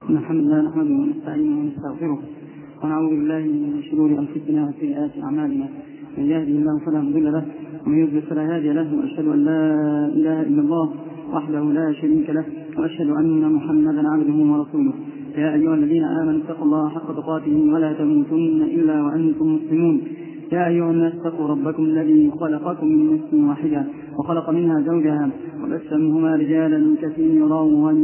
الحمد لله نحمده ونستعينه ونستغفره ونعوذ بالله من شرور انفسنا وسيئات اعمالنا، من يهده الله فلا مضل له ومن يضلل فلا هادي له، واشهد ان لا اله الا الله وحده لا شريك له، واشهد ان محمدا عبده ورسوله. يا ايها الذين امنوا اتقوا الله حق تقاته ولا تموتن الا وانتم مسلمون. يا أيها الناس اتقوا ربكم الذي خلقكم من نفس واحدة وخلق منها زوجها وبث منهما رجالا كثيرا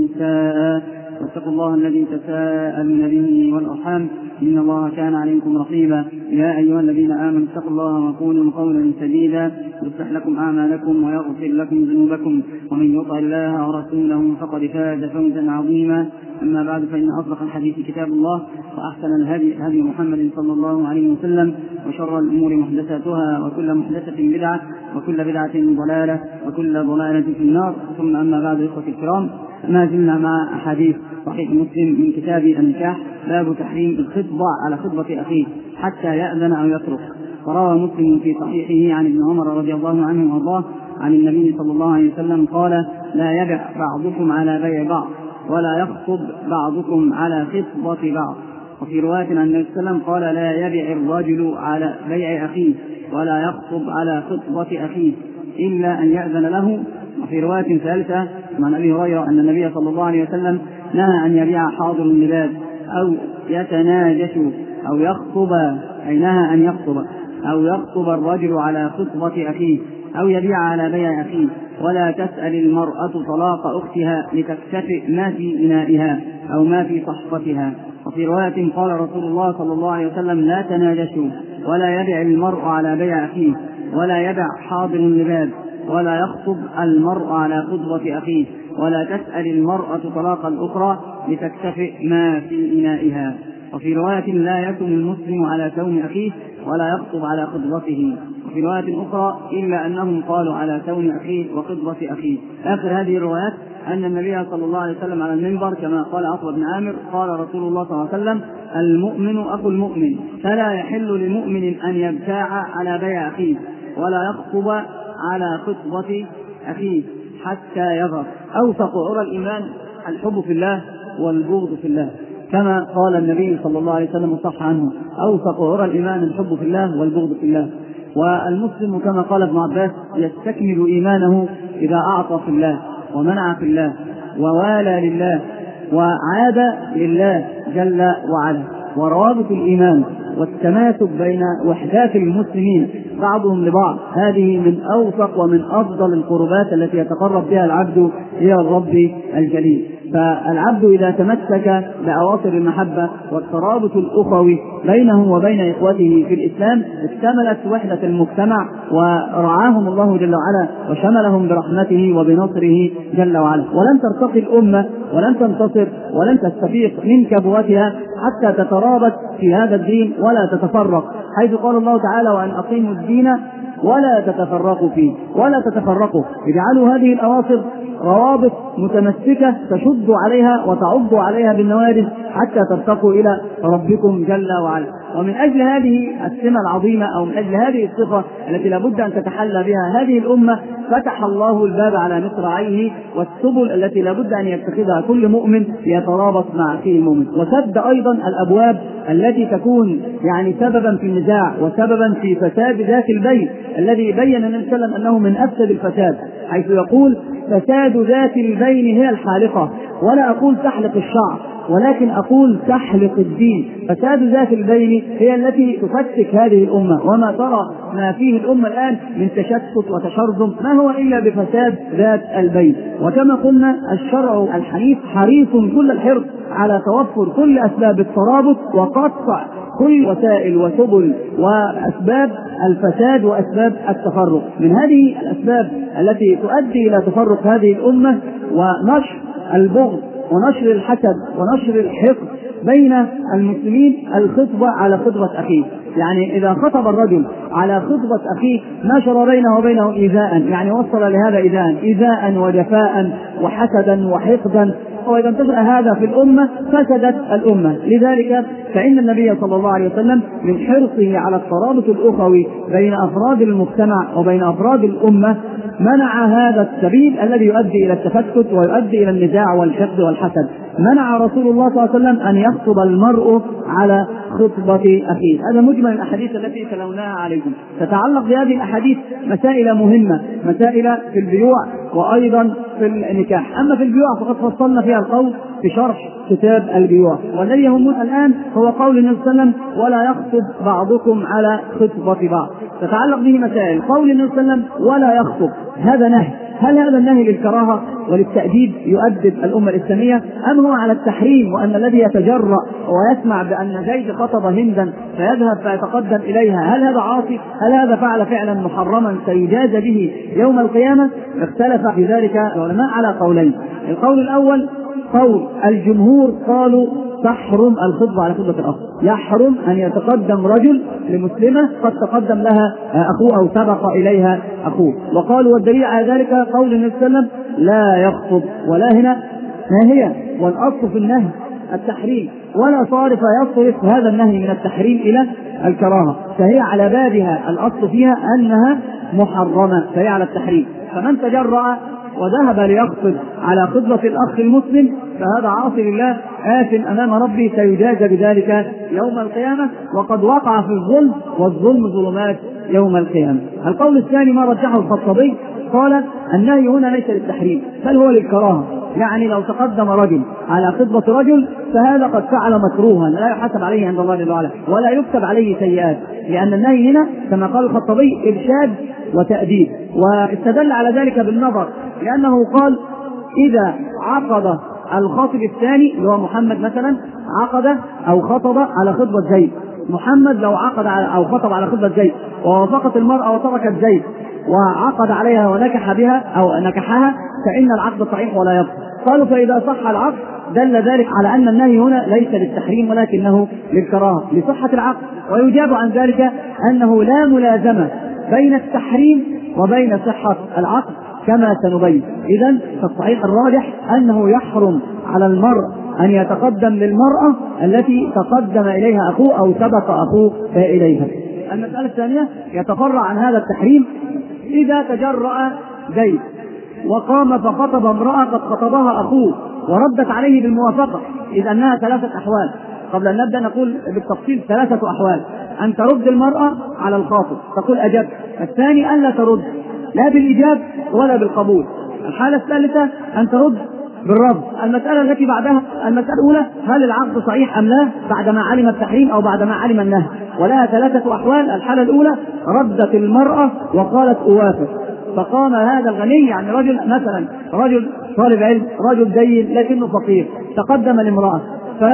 ونساء، واتقوا الله الذي تساءلون به والأرحام إن الله كان عليكم رقيبا. يا أيها الذين آمنوا اتقوا الله وقولوا قولا سديدا يصلح لكم أعمالكم ويغفر لكم ذنوبكم، ومن يطع الله ورسوله فقد فاز فوزا عظيما. أما بعد، فإن أصدق الحديث كتاب الله، وأحسن الهدي هدي محمد صلى الله عليه وسلم، وشر الأمور محدثاتها، وكل محدثة بدعة، وكل بدعة ضلالة، وكل ضلالة في النار. ثم أما بعد، إخوتي الكرام، ما زلنا مع أحاديث صحيح مسلم من كتاب النكاح، باب تحريم الخطبة على خطبة أخيه حتى يأذن أو يترك. وروى مسلم في صحيحه عن ابن عمر رضي الله عنه وارضاه عن النبي صلى الله عليه وسلم قال: لا يبع بعضكم على بيع بعض، ولا يخطب بعضكم على خطبة بعض. وفي رواية عن النبي صلى الله عليه وسلم قال: لا يبع الرجل على بيع أخيه، ولا يخطب على خطبة أخيه إلا أن يأذن له. وفي رواية ثالثة عن أبي هريرة أن النبي صلى الله عليه وسلم نهى أن يبيع حاضر اللباد أو يتناجش أو يخطب، أي نهى أن يخطب أو يخطب الرجل على خطبة أخيه أو يبيع على بيع أخيه. ولا تسأل المرأة طلاق أختها لتكتفئ ما في إنائها أو ما في صحفتها. وفي رواية قال رسول الله صلى الله عليه وسلم: لا تناجشوا، ولا يبع المرء على بيع أخيه، ولا يبع حاضر اللباد، ولا يخطب المرء على خطبة أخيه، ولا تسأل المرأة طلاق الأخرى لتكتفئ ما في إنائها. وفي رواية: لا يكن المسلم على ثوم أخيه، ولا يخطب على خطبته. وفي رواية أخرى: إلا أنهم قالوا على ثوم أخيه وخطبة أخيه. آخر هذه الروايات أن النبي صلى الله عليه وسلم على المنبر كما قال عقبة بن عامر قال رسول الله صلى الله عليه وسلم: المؤمن أخو المؤمن، فلا يحل لمؤمن أن يبتاع على بيع أخيه، ولا يخطب على خطبة أخيه حتى يظهر. أوثق عرى الإيمان الحب في الله والبغض في الله، كما قال النبي صلى الله عليه وسلم وصح عنه: أوثق عرى الإيمان الحب في الله والبغض في الله. والمسلم كما قال ابن عباس: يستكمل إيمانه إذا أعطى في الله، ومنع في الله، ووالى لله، وعاد لله جل وعلا. وروابط الإيمان والتماسك بين وحدات المسلمين بعضهم لبعض، هذه من أوثق ومن أفضل القربات التي يتقرب بها العبد إلى الرب الجليل. فالعبد إذا تمسك بأواصر المحبة والترابط الأخوي بينه وبين إخوته في الإسلام، اكتملت وحدة المجتمع، ورعاهم الله جل وعلا، وشملهم برحمته وبنصره جل وعلا. ولن ترتقي الأمة ولن تنتصر ولن تستفيق من كبوتها حتى تترابط في هذا الدين ولا تتفرق، حيث قال الله تعالى: وأن أقيموا الدين ولا تتفرقوا فيه. ولا تتفرقوا، اجعلوا هذه الأواصر روابط متمسكة تشد عليها وتعض عليها بالنوارز حتى ترتقوا إلى ربكم جل وعلا. ومن أجل هذه السمة العظيمة، أو من أجل هذه الصفة التي لابد أن تتحلى بها هذه الأمة، فتح الله الباب على مصراعيه والسبل التي لابد أن يتخذها كل مؤمن ليترابط مع أخيه المؤمن، وسد أيضا الأبواب التي تكون سببا في النزاع وسببا في فساد ذات البين، الذي بين النبي صلى الله عليه وسلم أنه من أفسد الفساد، حيث يقول: فساد ذات البين هي الحالقة. ولا أقول تحلق الشعر، ولكن أقول تحلق الدين. فساد ذات البين هي التي تفتك هذه الأمة، وما ترى ما فيه الأمة الآن من تشتت وتشرذم ما هو إلا بفساد ذات البين. وكما قلنا، الشرع الحنيف حريص كل الحرص على توفر كل أسباب الترابط وقطع كل وسائل وسبل وأسباب الفساد وأسباب التفرق. من هذه الأسباب التي تؤدي إلى تفرق هذه الأمة ونشر البغض ونشر الحسد ونشر الحقد بين المسلمين الخطبة على خطبة أخيه. إذا خطب الرجل على خطبة أخيه نشر بينه وبينه إيذاء، وصل لهذا إيذاء وجفاء وحسدا وحقدا. وإذا انتشر هذا في الأمة فسدت الأمة. لذلك فإن النبي صلى الله عليه وسلم من حرصه على الترابط الأخوي بين أفراد المجتمع وبين أفراد الأمة منع هذا السبيل الذي يؤدي إلى التفتت ويؤدي إلى النزاع والحقد والحسد. منع رسول الله صلى الله عليه وسلم أن يخطب المرء على خطبة أخيه. هذا مجمل الأحاديث التي تلوناها عليكم. تتعلق بهذه الأحاديث مسائل مهمة، مسائل في البيوع وأيضا في النكاح. أما في البيوع فقد فصلنا فيها القول في شرح كتاب البيوع، والذي يهمنا الآن هو قول النبي صلى الله عليه وسلم ولا يخطب بعضكم على خطبة بعض. تتعلق به مسائل. قول النبي صلى الله عليه وسلم ولا يخطب، هذا نهي. هل هذا النهي للكراهة وللتأديب يؤدب الأمة الإسلامية، أم هو على التحريم، وأن الذي يتجرأ ويسمع بأن زيد خطب هندا فيذهب فيتقدم إليها هل هذا عاصي؟ هل هذا فعل فعلا محرما سيجاز به يوم القيامة؟ اختلف في ذلك العلماء على قولين. القول الأول قول الجمهور، قالوا تحرم الخطبة على خطبة الأخ، يحرم أن يتقدم رجل لمسلمة قد تقدم لها أخوه أو سبق إليها أخوه. وقالوا والدليل على ذلك قول النبي صلى الله عليه وسلم لا يخطب، ولا هنا ناهية، والأصل في النهي التحريم، ولا صارف يصرف هذا النهي من التحريم إلى الكراهة، فهي على بابها الأصل فيها أنها محرمة، فهي على التحريم. فمن تجرأ وذهب ليخطب على خطبة الأخ المسلم فهذا عاصي لله آثم أمام ربي سيجازى بذلك يوم القيامة، وقد وقع في الظلم، والظلم ظلمات يوم القيامة. القول الثاني ما رجحه الخطابي، قال النهي هنا ليس للتحريم بل هو للكراهة، يعني لو تقدم رجل على خطبة رجل فهذا قد فعل مكروها لا يحاسب عليه عند الله جل وعلا ولا يكتب عليه سيئات، لأن النهي هنا كما قال الخطابي إرشاد وتأديب. واستدل على ذلك بالنظر، لأنه قال إذا عقد الخاطب الثاني اللي هو محمد مثلا عقد أو خطب على خطبة زيد، محمد لو عقد أو خطب على خطبة زيد ووافقت المرأة وتركت زيد وعقد عليها ونكح بها أو نكحها فإن العقد صحيح ولا يبطل. قالوا فإذا صح العقد دل ذلك على أن النهي هنا ليس للتحريم ولكنه للكراهة لصحة العقد. ويجاب عن ذلك أنه لا ملازمة بين التحريم وبين صحة العقد كما سنبين. إذن فالصحيح الراجح أنه يحرم على المرء أن يتقدم للمرأة التي تقدم إليها أخوه أو سبق أخوه إليها. المسألة الثانية يتفرع عن هذا التحريم إذا تجرأ زيد وقام فخطب امرأة قد خطبها أخوه وردت عليه بالموافقة، إذ أنها ثلاثة أحوال. قبل أن نبدأ نقول بالتفصيل ثلاثة أحوال: أن ترد المرأة على الخاطب تقول أجبت، الثاني أن لا ترد لا بالإجاب ولا بالقبول، الحالة الثالثة أن ترد بالرفض. المسألة التي بعدها المسألة الأولى هل العقد صحيح أم لا بعدما علم التحريم أو بعدما علم النهي، ولها ثلاثة أحوال. الحالة الأولى ردت المرأة وقالت أوافق، فقام هذا الغني يعني رجل مثلا رجل طالب علم رجل دين لكنه فقير تقدم لامرأة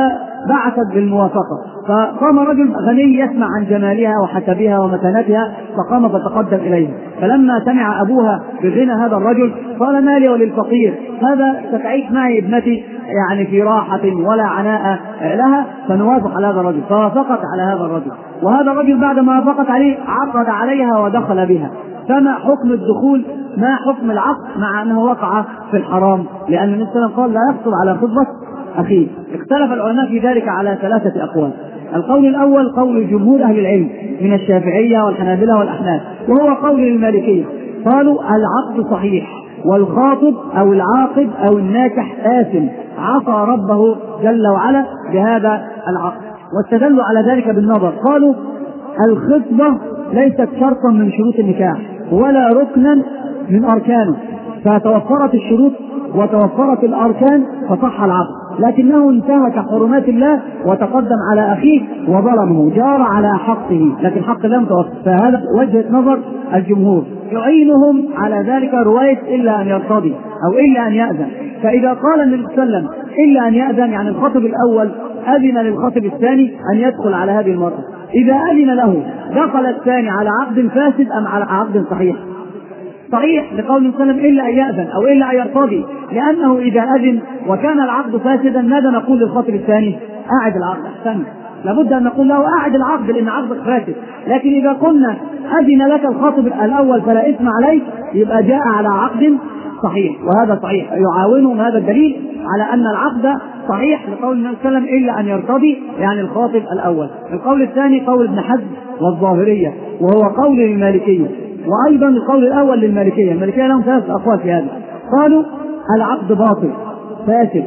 فبعثت بالموافقة، فقام رجل غني يسمع عن جمالها وحسبها ومكانتها فقام فتقدم إليها، فلما سمع أبوها بغنى هذا الرجل قال ما لي وللفقير، هذا ستعيش معي ابنتي يعني في راحة ولا عناء لها، فنوافق على هذا الرجل، فوافقت على هذا الرجل، وهذا الرجل بعد ما وافقت عليه عقد عليها ودخل بها. فما حكم الدخول؟ ما حكم العقد مع أنه وقع في الحرام؟ لأن النبي صلى الله عليه وسلم قال لا يخطب على خطبة أخيه. اختلف العلماء في ذلك على ثلاثة أقوال. القول الأول قول جمهور أهل العلم من الشافعية والحنابلة والأحناف، وهو قول المالكية، قالوا العقد صحيح والخاطب أو العاقد أو الناكح آثم عصى ربه جل وعلا بهذا العقد، واستدلوا على ذلك بالنظر. قالوا الخطبة ليست شرطا من شروط النكاح ولا ركنا من أركانه، فتوفرت الشروط وتوفرت الأركان فصح العقد، لكنه انتهك حرمات الله وتقدم على أخيه وظلمه جار على حقه، لكن حق لم توفر. فهذا وجهة نظر الجمهور. يعينهم على ذلك رواية إلا أن يرتضي أو إلا أن يأذن. فإذا قال النبي صلى الله عليه وسلم إلا أن يأذن يعني الخطب الأول أذن للخطب الثاني أن يدخل على هذه المرأة، إذا أذن له دخل الثاني على عقد فاسد أم على عقد صحيح؟ صحيح لقول النبي صلى الله عليه وسلم إلا أن يأذن أو إلا أن يرتضي، لأنه إذا أذن وكان العقد فاسدا ماذا نقول للخطب الثاني؟ أعد العقد. أحسن، لابد أن نقول له أعد العقد لأن عقدك فاسد. لكن إذا قلنا أذن لك الخطب الأول فلا إثم عليك يبقى جاء على عقد صحيح، وهذا صحيح يعاونهم هذا الدليل على أن العقد صحيح لقول النبي صلى الله عليه وسلم إلا أن يرتضي يعني الخاطب الأول. القول الثاني قول ابن حزم والظاهرية وهو قول المالكية، وأيضا القول الأول للمالكية. المالكية لهم ثلاث أقوال في هذا، قالوا العقد باطل فاسد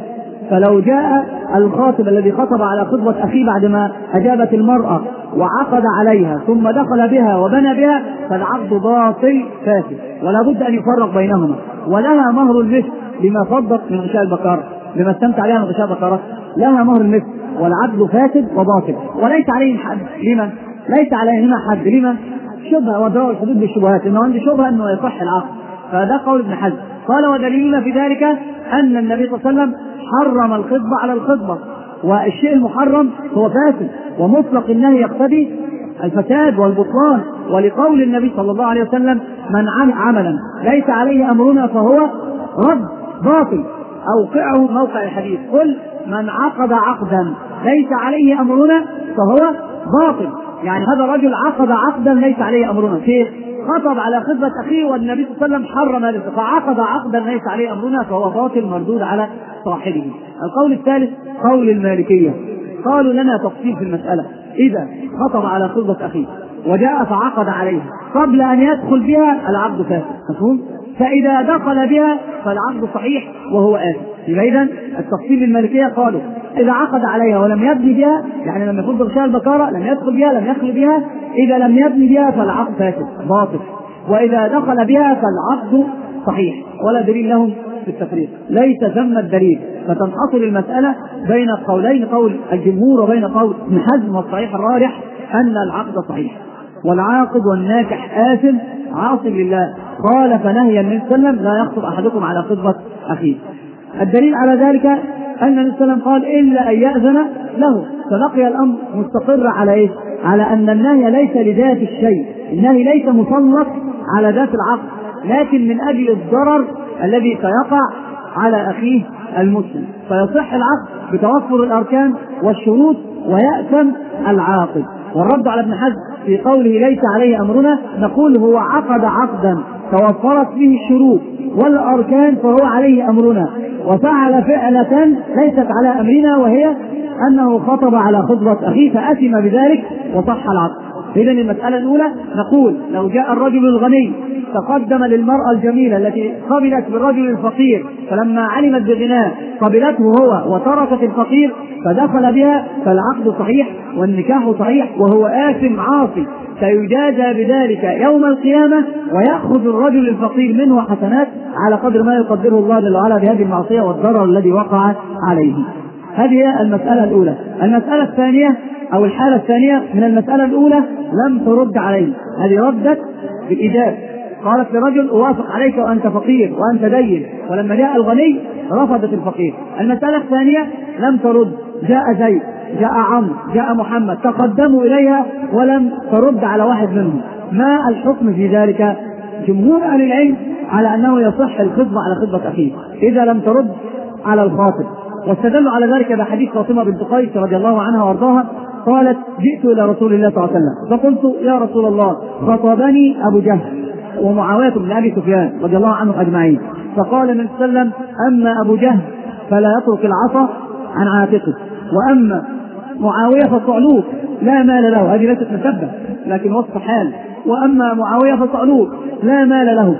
فلو جاء الخاطب الذي خطب على خطبة أخيه بعدما أجابت المرأة وعقد عليها ثم دخل بها وبنى بها فالعقد باطل فاسد، ولا بد أن يفرق بينهما. ولها مهر المثل لما فضت من غشاء البكارة، لما استمتع عليها من غشاء البكارة لها مهر المثل، والعقد فاسد وباطل وليس عليه حد. لمن؟ ليس عليهما حد. لمن؟ شبهة ودراء الحدود بالشبهات، إنه عندي شبهة إنه يصح العقد. فهذا قول ابن حزم. قال ودليلنا في ذلك أن النبي صلى الله عليه وسلم حرم الخطبة على الخطبة، والشيء المحرم هو فاسد، ومطلق النهي يقتضي الفساد والبطلان. ولقول النبي صلى الله عليه وسلم من عمل عملا ليس عليه أمرنا فهو رد باطل، أوقعه موقع الحديث. قل من عقد عقدا ليس عليه أمرنا فهو باطل، يعني هذا الرجل عقد عقدا ليس عليه أمرنا، كيف؟ خطب على خطبة أخيه والنبي صلى الله عليه وسلم حرم ذلك، فعقد عقدا ليس عليه أمرنا فهو باطل مردود على صاحبه. القول الثالث قول المالكية، قالوا لنا تفصيل في المسألة. إذا خطب على خطبة أخيه وجاء فعقد عليها قبل أن يدخل بها العقد فاسد، مفهوم؟ فإذا دخل بها فالعقد صحيح وهو آثم. إذا التفصيل المالكية قالوا إذا عقد عليها ولم يبني بها، يعني لم يفض غشاء البكارة، لم يدخل بها لم يخل بها، إذا لم يبني بها فالعقد فاسد باطل، وإذا دخل بها فالعقد صحيح. ولا دليل لهم في التفريق، ليس ثم الدليل. فتنحصر المسألة بين القولين، قول الجمهور وبين قول ابن حزم، والصحيح الراجح أن العقد صحيح. والعاقد والناكح آثم عاصم لله، خالف نهي النبي صلى الله عليه وسلم لا يخطب أحدكم على خطبة أخيه. الدليل على ذلك أن النبي صلى الله عليه وسلم قال إلا أن يأذن له، فبقي الأمر مستقر على إيه؟ على أن النهي ليس لذات الشيء، النهي ليس مسلط على ذات العقد، لكن من أجل الضرر الذي سيقع على أخيه المسلم، فيصح العقد بتوفر الأركان والشروط ويأثم العاقد. والرد على ابن حزم في قوله ليس عليه أمرنا، نقول هو عقد عقدا توفرت به الشروط والأركان فهو عليه أمرنا، وفعل فعلة ليست على أمرنا، وهي أنه خطب على خطبة أخيه فأثم بذلك وصح العقد. إذن المسألة الأولى نقول لو جاء الرجل الغني تقدم للمرأة الجميلة التي قبلت بالرجل الفقير، فلما علمت بغناه قبلته هو وتركت الفقير فدخل بها، فالعقد صحيح والنكاح صحيح وهو آثم عاصي، فيجازى بذلك يوم القيامة، ويأخذ الرجل الفقير منه حسنات على قدر ما يقدره الله جل وعلا بهذه المعصية والضرر الذي وقع عليه. هذه المسألة الأولى. المسألة الثانية أو الحالة الثانية من المسألة الأولى لم ترد عليه، هذه ردت بالإجابة، قالت لرجل أوافق عليك وأنت فقير وأنت دين، ولما جاء الغني رفضت الفقير. المسألة الثانية لم ترد، جاء زيد جاء عمرو جاء محمد تقدموا إليها ولم ترد على واحد منهم، ما الحكم في ذلك؟ جمهور أهل العلم على أنه يصح الخطبة على خطبة أخيه إذا لم ترد على الخاطب، واستدلوا على ذلك بحديث فاطمة بنت قيس رضي الله عنها وارضاها، قالت جئت إلى رسول الله صلى الله عليه وسلم فقلت يا رسول الله خطبني أبو جهل ومعاوية بن أبي سفيان رضي الله عنهم أجمعين، فقال النبي صلى الله عليه وسلم أما أبو جهل فلا يترك العصا عن عاتقه، وأما معاوية فصعلوك لا مال له، هذه ليست مسبة لكن وصف حال، وأما معاوية فصعلوك لا مال له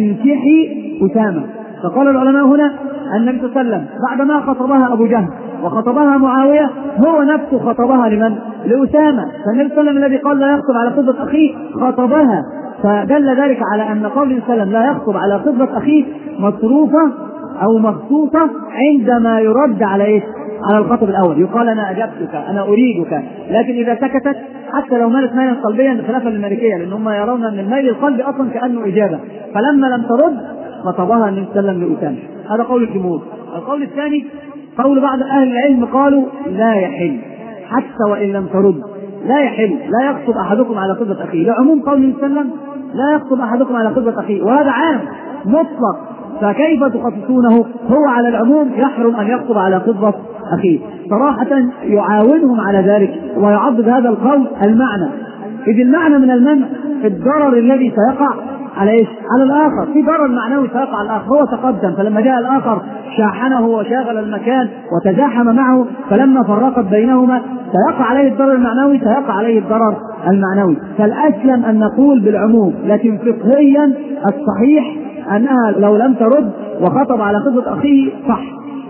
انكحي أسامة. فقال العلماء هنا النبي صلى الله عليه وسلم بعدما خطبها أبو جهل وخطبها معاوية هو نفسه خطبها لمن؟ لأسامة. فالنبي صلى الله عليه وسلم الذي قال لا يخطب على خطبة أخيه خطبها، فدل ذلك على أن قول النبي صلى الله عليه وسلم لا يخطب على خطبة أخيه مصروفة أو مخصوصة عندما يرد على إيه؟ على الخطب الأول، يقال أنا أجبتك أنا أريدك، لكن إذا سكتت حتى لو مالت ميلا قلبيا خلافا للمالكية، لأنهم يرون أن الميل القلبي أصلا كأنه إجابة، فلما لم ترد خطبها النبي صلى الله عليه وسلم لأسامة. هذا قول الجمهور. القول الثاني قول بعض أهل العلم قالوا لا يحل حتى وإن لم ترد، لا يحل لا يخطب أحدكم على خطبة أخيه، لعموم قول النبي صلى الله عليه وسلم لا يخطب أحدكم على خطبة أخيه، وهذا عام مطلق، فكيف تخصصونه؟ هو على العموم يحرم أن يخطب على خطبة أخيه. صراحة يعاونهم على ذلك ويعضد هذا القول المعنى، إذ المعنى من المنع في الضرر الذي سيقع على إيش؟ على الآخر، في ضرر معنوي سيقع على الآخر، هو تقدم فلما جاء الآخر شاحنه وشاغل المكان وتزاحم معه، فلما فرقت بينهما سيقع عليه الضرر المعنوي سيقع عليه الضرر المعنوي، فالأسلم أن نقول بالعموم، لكن فقهيا الصحيح أنها لو لم ترد وخطب على خطبة أخيه صح،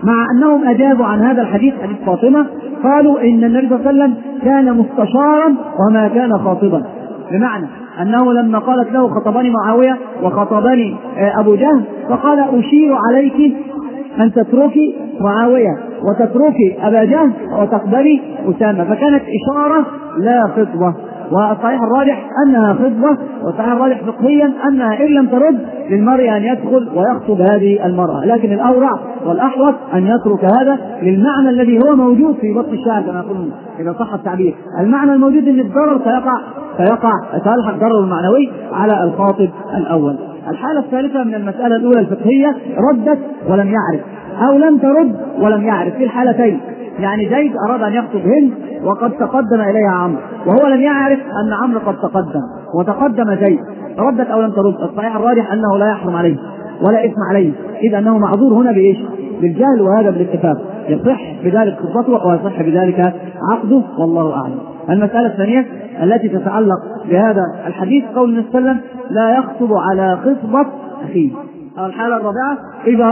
مع أنهم أجابوا عن هذا الحديث، حديث فاطمة، قالوا إن النبي صلى الله عليه وسلم كان مستشارا وما كان خاطبا، بمعنى أنه لما قالت له خطبني معاوية وخطبني أبو جهل، فقال أشير عليك أن تتركي معاوية وتتركي أبا جهل وتقبلي أسامة، فكانت إشارة لا خطبة. والصحيح الراجح أنها خطبة، والصحيح الراجح فقهيا أنها إن لم ترد للمرء أن يدخل ويخطب هذه المرأة، لكن الأورع والأحوط أن يترك هذا للمعنى الذي هو موجود في بطن الشعر كما يقولون إذا صح التعبير. المعنى الموجود أن الضرر سيلحق الضرر المعنوي على الخاطب الأول. الحالة الثالثة من المسألة الأولى الفقهية، ردت ولم يعرف، أو لم ترد ولم يعرف، في الحالتين. يعني زيد أراد أن يخطب هند وقد تقدم إليها عمرو، وهو لم يعرف أن عمرو قد تقدم وتقدم زيد، ردت أو لم ترد. الصحيح الراجح أنه لا يحرم عليه ولا إثم عليه، إذ أنه معذور هنا بإيش؟ بالجهل، وهذا بالاتفاق، يصح بذلك خطبته ويصح بذلك عقده، والله أعلم. المسألة الثانية التي تتعلق بهذا الحديث قول النبي صلى الله عليه وسلم لا يخطب على خطبة أخيه. الحالة الرابعة إذا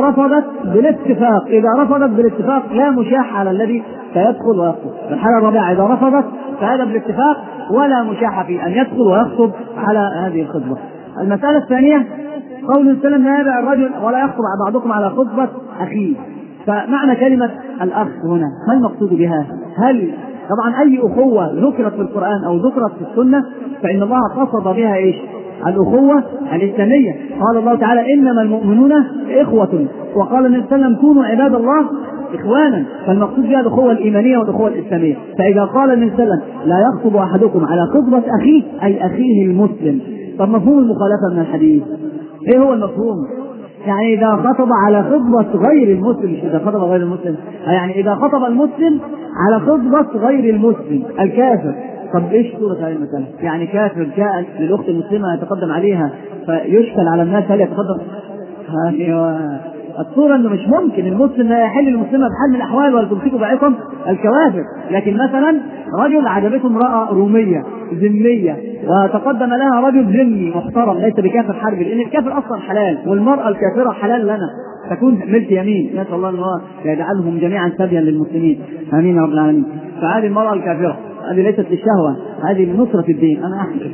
رفضت بالاتفاق لا مشاح على الذي سيدخل ويخطب. الحالة الرابعة إذا رفضت فهذا بالاتفاق ولا مشاح في أن يدخل ويخطب على هذه الخطبة. المسألة الثانية قول النبي صلى الله عليه وسلم لا يبع الرجل ولا يخطب بعضكم على خطبة أخيه. فمعنى كلمة الأخ هنا ما المقصود بها؟ هل طبعا أي أخوة ذكرت في القرآن أو ذكرت في السنة فإن الله قصد بها إيش؟ الأخوة الإسلامية. قال الله تعالى إنما المؤمنون إخوة، وقال النبي صلى الله عليه وسلم كونوا عباد الله إخوانا، فالمقصود بها الأخوة الإيمانية والأخوة الإسلامية. فإذا قال النبي صلى الله عليه وسلم لا يخطب أحدكم على خطبة أخيه أي أخيه المسلم، طب مفهوم المخالفة من الحديث إيه هو المفهوم؟ يعني إذا خطب على خطبة غير المسلم، مش إذا خطب غير المسلم، يعني إذا خطب المسلم على خطبة غير المسلم الكافر. طب إيش صورة هذه المسألة؟ يعني كافر جاء للأخت المسلمة يتقدم عليها فيشكل على الناس هل يتقدم؟ الصورة أنه مش ممكن المسلم لا يحل المسلمة بحال من الأحوال ولا تمسكوا بعضكم الكوافر. لكن مثلا رجل عجبته امرأة رومية ذمية وتقدم لها رجل ذمي محترم ليس بكافر حربي، لأن الكافر أصلا حلال والمرأة الكافرة حلال لنا، تكون ملك يمين، نسأل الله أن الله يجعلهم جميعا سبيا للمسلمين، آمين يا رب العالمين. فهذه المرأة الكافرة هذه ليست للشهوة، هذه لنصرة الدين. أنا أحلف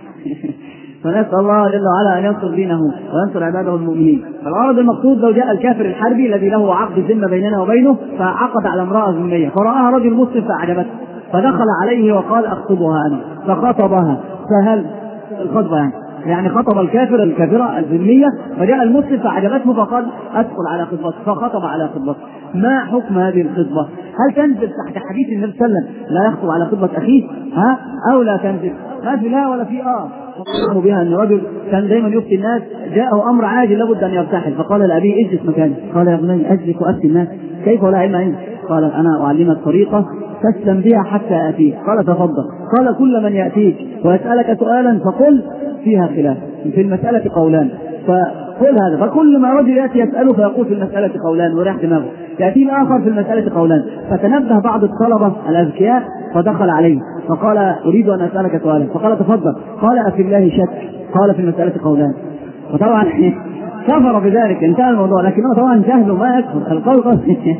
فنسأل الله جل وعلا أن ينصر دينه وينصر عباده المؤمنين. فالغرض المقصود لو جاء الكافر الحربي الذي له عقد الذمة بيننا وبينه فعقد على امرأة ذمية فرآها رجل مسلم فأعجبته فدخل عليه وقال أخطبها أنا، فخطبها. فهل الخطبة يعني خطب الكافر الكافرة الذمية وجاء المسلم فأعجبته فقال أدخل على خطبته فخطب على خطبته. ما حكم هذه الخطبة؟ هل تنزل تحت حديث النبي صلى الله عليه وسلم لا يخطب على خطبة أخيه أو لا تنزل؟ ما في لا ولا في فقالوا بها أن رجل كان دائما يفتي الناس جاءه أمر عاجل لابد أن يرتحل، فقال لأبيه اجلس مكاني. قال يا ابني أجلس وأفتي الناس كيف ولا علم عندي؟ قال أنا أعلمك طريقة تسلم بها حتى أتيك. قال تفضل. قال كل من يأتيك ويسألك سؤالا فقل فيها خلاف، في المسألة قولان فقل هذا. فكل ما رجل يأتي يسأله فيقول في المسألة قولان وريح دماغه، يأتي الآخر في المسألة قولان. فتنبه بعض الطلبة الأذكياء فدخل عليه فقال أريد أن أسألك سؤالا. فقال تفضل. قال أفي الله شك؟ قال في المسألة قولان. وطبعا كفر بذلك انتهى الموضوع، لكنه طبعا جهله ما يكفر القول.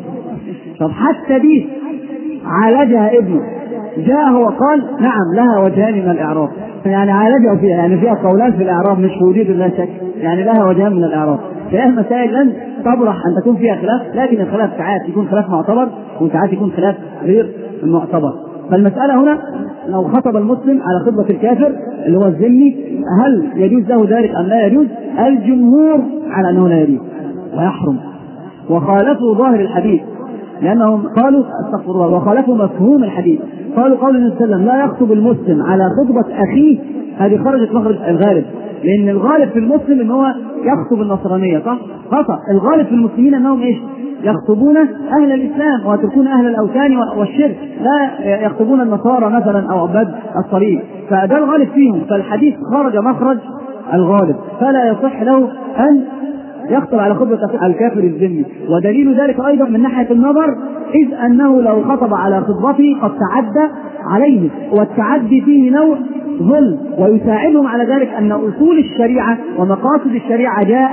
طب حتى دي عالجها ابنه جاءه وقال نعم لها وجهان من الإعراب، يعني عالجه فيها، يعني فيها قولان في الإعراب مش وجود لا شك، يعني لها وجهان من الإعراب. فهي مسائل لن تبرح أن تكون فيها خلاف، لكن الخلاف ساعات يكون خلاف معتبر وساعات يكون خلاف غير معتبر. فالمسألة هنا لو خطب المسلم على خطبة الكافر اللي هو الذمي هل يجوز له ذلك أم لا يجوز؟ الجمهور على أنه لا يجوز ويحرم، وخالفوا ظاهر الحديث لأنهم قالوا استغفر الله وخالفوا مفهوم الحديث. قالوا قول النبي صلى الله عليه وسلم لا يخطب المسلم على خطبة أخيه، هذه خرجت مخرج الغالب، لأن الغالب في المسلم إن هو يخطب النصرانية، صح؟ خطأ. الغالب في المسلمين أنهم إيش؟ يخطبون أهل الإسلام ويتركون أهل الأوثان والشرك، لا يخطبون النصارى مثلا أو عباد الصليب، فده الغالب فيهم. فالحديث خرج مخرج الغالب، فلا يصح له أن يخطب على خطبة الكافر الذمي. ودليل ذلك أيضا من ناحية النظر إذ أنه لو خطب على خطبته قد تعدى عليه، والتعدي فيه نوع ظلم، ويساعدهم على ذلك أن أصول الشريعة ومقاصد الشريعة جاءت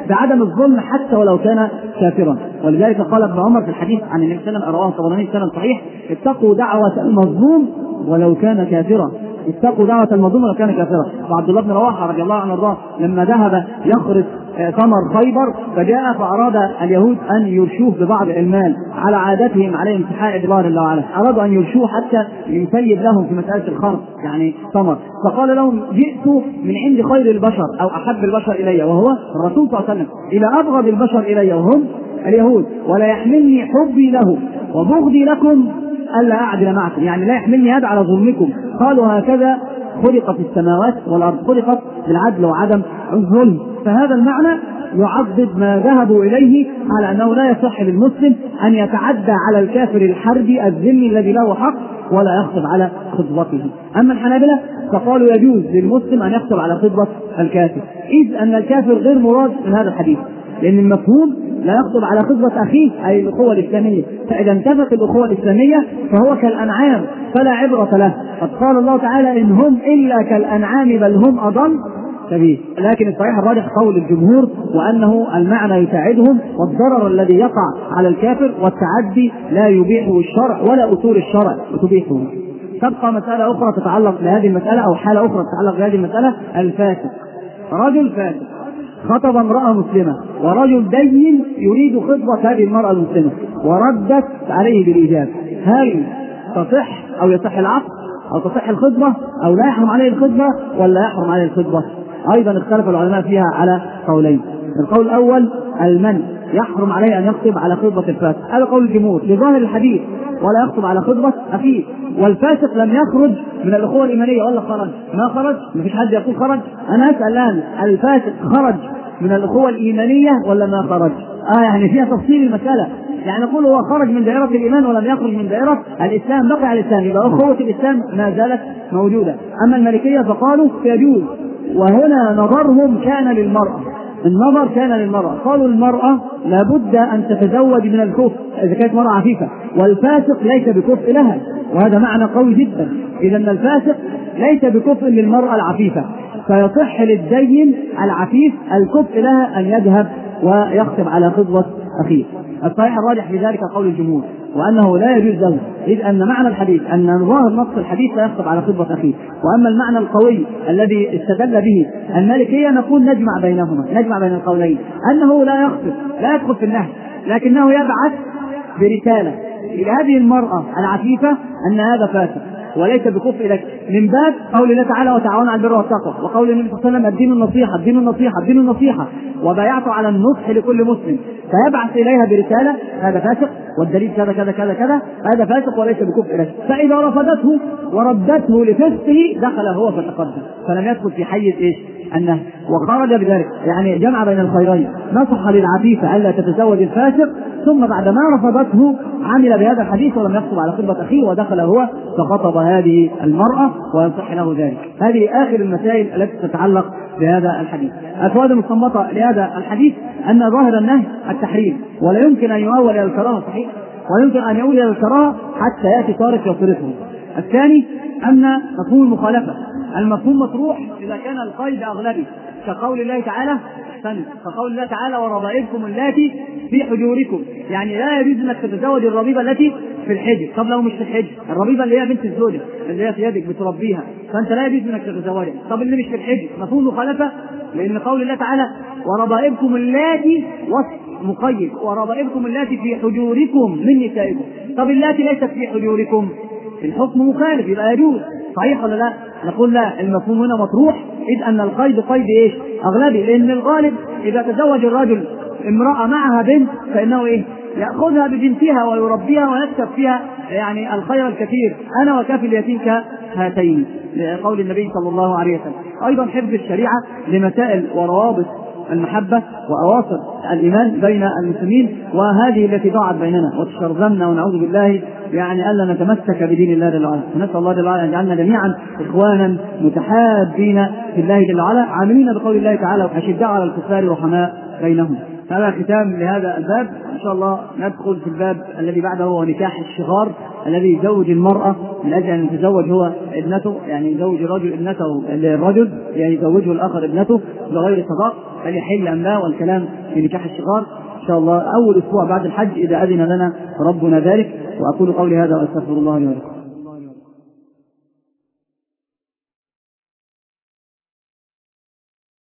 بعدم الظلم حتى ولو كان كافرا. ولذلك قال ابن عمر في الحديث عن النبي صلى الله عليه وسلم رواه الطبراني بسند صحيح: اتقوا دعوة المظلوم ولو كان كافرا. اتقوا دعوة المظلوم ولو كان كافرا. وعبد الله بن رواحة رضي الله عنه وارضاه لما ذهب يخرج ثمر خيبر فجاء فأراد اليهود أن يرشوه ببعض المال على عادتهم عليه امتحان إدبار الله عليه، أرادوا أن يرشوه حتى يسيب لهم في مسألة الخرج يعني ثمر. فقال لهم: جئت من عند خير البشر أو أحب البشر إلي وهو الرسول صلى الله عليه وسلم إلى أبغض البشر إلي وهم اليهود، ولا يحملني حبي له وبغضي لكم ألا أعدل معكم، يعني لا يحملني هذا على ظلمكم. قالوا: هكذا خلقت السماوات والأرض، خلقت بالعدل وعدم الظلم. فهذا المعنى يعضد ما ذهبوا إليه على أنه لا يصح للمسلم أن يتعدى على الكافر الحربي الذمي الذي له حق ولا يخطب على خطبته. أما الحنابلة فقالوا يجوز للمسلم أن يخطب على خطبة الكافر، إذ أن الكافر غير مراد من هذا الحديث، لأن المفهوم لا يخطب على خطبة أخيه أي الأخوة الإسلامية، فإذا انتفت الأخوة الإسلامية فهو كالأنعام فلا عبرة له. قد قال الله تعالى: إن هم إلا كالأنعام بل هم أضل سبيل. لكن الصحيح الراجح قول الجمهور وأنه المعنى يساعدهم، والضرر الذي يقع على الكافر والتعدي لا يبيحه الشرع ولا أصول الشرع تبيحه. تبقى مسألة أخرى تتعلق بهذه المسألة أو حالة أخرى تتعلق بهذه المسألة: الفاسق. رجل فاسق خطب امرأة مسلمة، ورجل دين يريد خطبة هذه المرأة المسلمة وردت عليه بالإيجاب، هل تصح أو يصح العقد أو تصح الخطبة أو لا يحرم عليه الخطبة ولا يحرم عليه الخطبة؟ أيضا اختلف العلماء فيها على قولين. القول الأول: المنع، يحرم عليه أن يخطب على خطبة الفاسق، هذا قول الجمهور لظاهر الحديث، ولا يخطب على خطبة أخيه. والفاسق لم يخرج من الأخوة الإيمانية ولا خرج؟ ما خرج، ما فيش حد يقول خرج. أنا أسأل الآن: الفاسق خرج من الأخوة الإيمانية ولا ما خرج؟ يعني فيها تفصيل المسألة، يعني نقول هو خرج من دائرة الإيمان ولم يخرج من دائرة الإسلام، بقي على الإسلام، يبقى أخوة الإسلام ما زالت موجودة. أما المالكية فقالوا يجوز، وهنا نظرهم كان للمرأة، النظر كان للمرأة، قالوا المرأة لابد أن تتزوج من الكفء إذا كانت مرأة عفيفة، والفاسق ليس بكفء لها، وهذا معنى قوي جدا. إذا الفاسق ليس بكفء للمرأة العفيفة، فيصح للدين العفيف الكفء لها أن يذهب ويخطب على خطبة أخيه. الصحيح الراجح في ذلك قول الجمهور، وأنه لا يجوز له، إذ أن معنى الحديث أن ظاهر نص الحديث لا يخطب على خطبة أخيه. وأما المعنى القوي الذي استدل به المالكية نقول نجمع بينهما، نجمع بين القولين، أنه لا يخطب، لا يدخل في النهي، لكنه يبعث برسالة إلى هذه المرأة العفيفة أن هذا فاسق وليس بكفء لك، من باب قول الله تعالى: وتعاونوا على البر والتقوى، وقول النبي صلى الله عليه وسلم: الدين النصيحة الدين النصيحة الدين النصيحة، وبايعت على النصح لكل مسلم. فيبعث إليها برسالة: هذا فاسق والدليل كذا كذا كذا كذا، هذا فاسق وليس بكفء لك. فإذا رفضته وردته لفسقه دخل هو فتقدم، فلم يدخل في حيز إيش؟ النهي، وخرج بذلك، يعني جمع بين الخيرين، نصح للعفيفة ألا تتزوج الفاسق، ثم بعدما رفضته عمل بهذا الحديث ولم يخطب على خطبة أخيه ودخل هو فخطب هذه المرأة ويصح له ذلك. هذه آخر المسائل التي تتعلق بهذا الحديث. الفوائد المستنبطة لهذا الحديث أن ظاهر النهي التحريم، ولا يمكن أن يؤول إلى الكراهة، صحيح، ولا يمكن أن يؤول إلى الكراهة حتى يأتي طارق يصرفه. الثاني أن مفهوم المخالفة، المفهوم مطروح إذا كان القيد أغلبي، كقول الله تعالى: فقول الله تعالى: وربائبكم اللاتي في حجوركم، يعني لا يجوز انك تتزوج الربيبه التي في الحجر. طب لو مش في الحجر، الربيبه اللي هي بنت الزوجه اللي هي في يدك بتربيها، فانت لا يجوز انك تتزوجها. طب اللي مش في الحجر مفهوم مخالفه، لان قول الله تعالى: وربائبكم اللاتي وصف مقيد، وربائبكم اللاتي في حجوركم من نسائكم. طب اللاتي ليست في حجوركم، الحكم مخالف، يبقى يجوز، صحيح ولا لا؟ نقول لا، المفهوم هنا مطروح، إذ أن القيد قيد إيش؟ أغلبي، لأن الغالب إذا تزوج الرجل امرأة معها بنت فإنه إيه؟ يأخذها ببنتها ويربيها ويكسب فيها يعني الخير الكثير، أنا وكافي اليتيم كهاتين، لقول النبي صلى الله عليه وسلم. أيضا حفظ الشريعة لمسائل وروابط المحبة وأواصر الإيمان بين المسلمين، وهذه التي ضاعت بيننا وتشرذمنا، ونعوذ بالله يعني ألا نتمسك بدين الله جل وعلا. ونسأل الله جل وعلا أن يجعلنا جميعا إخوانا متحابين في الله جل وعلا، عاملين بقول الله تعالى: أشداء على الكفار رحماء بينهم. هذا ختام لهذا الباب. إن شاء الله ندخل في الباب الذي بعده، هو نكاح الشغار، الذي يزوج المرأة من أجل أن يتزوج هو ابنته، يعني يزوج الرجل ابنته للرجل، يعني يزوجه الآخر ابنته بغير صداق، هل يحل أم لا؟ والكلام في نكاح الشغار إن شاء الله أول أسبوع بعد الحج إذا أذن لنا ربنا ذلك. وأقول قولي هذا وأستغفر الله لي ولكم.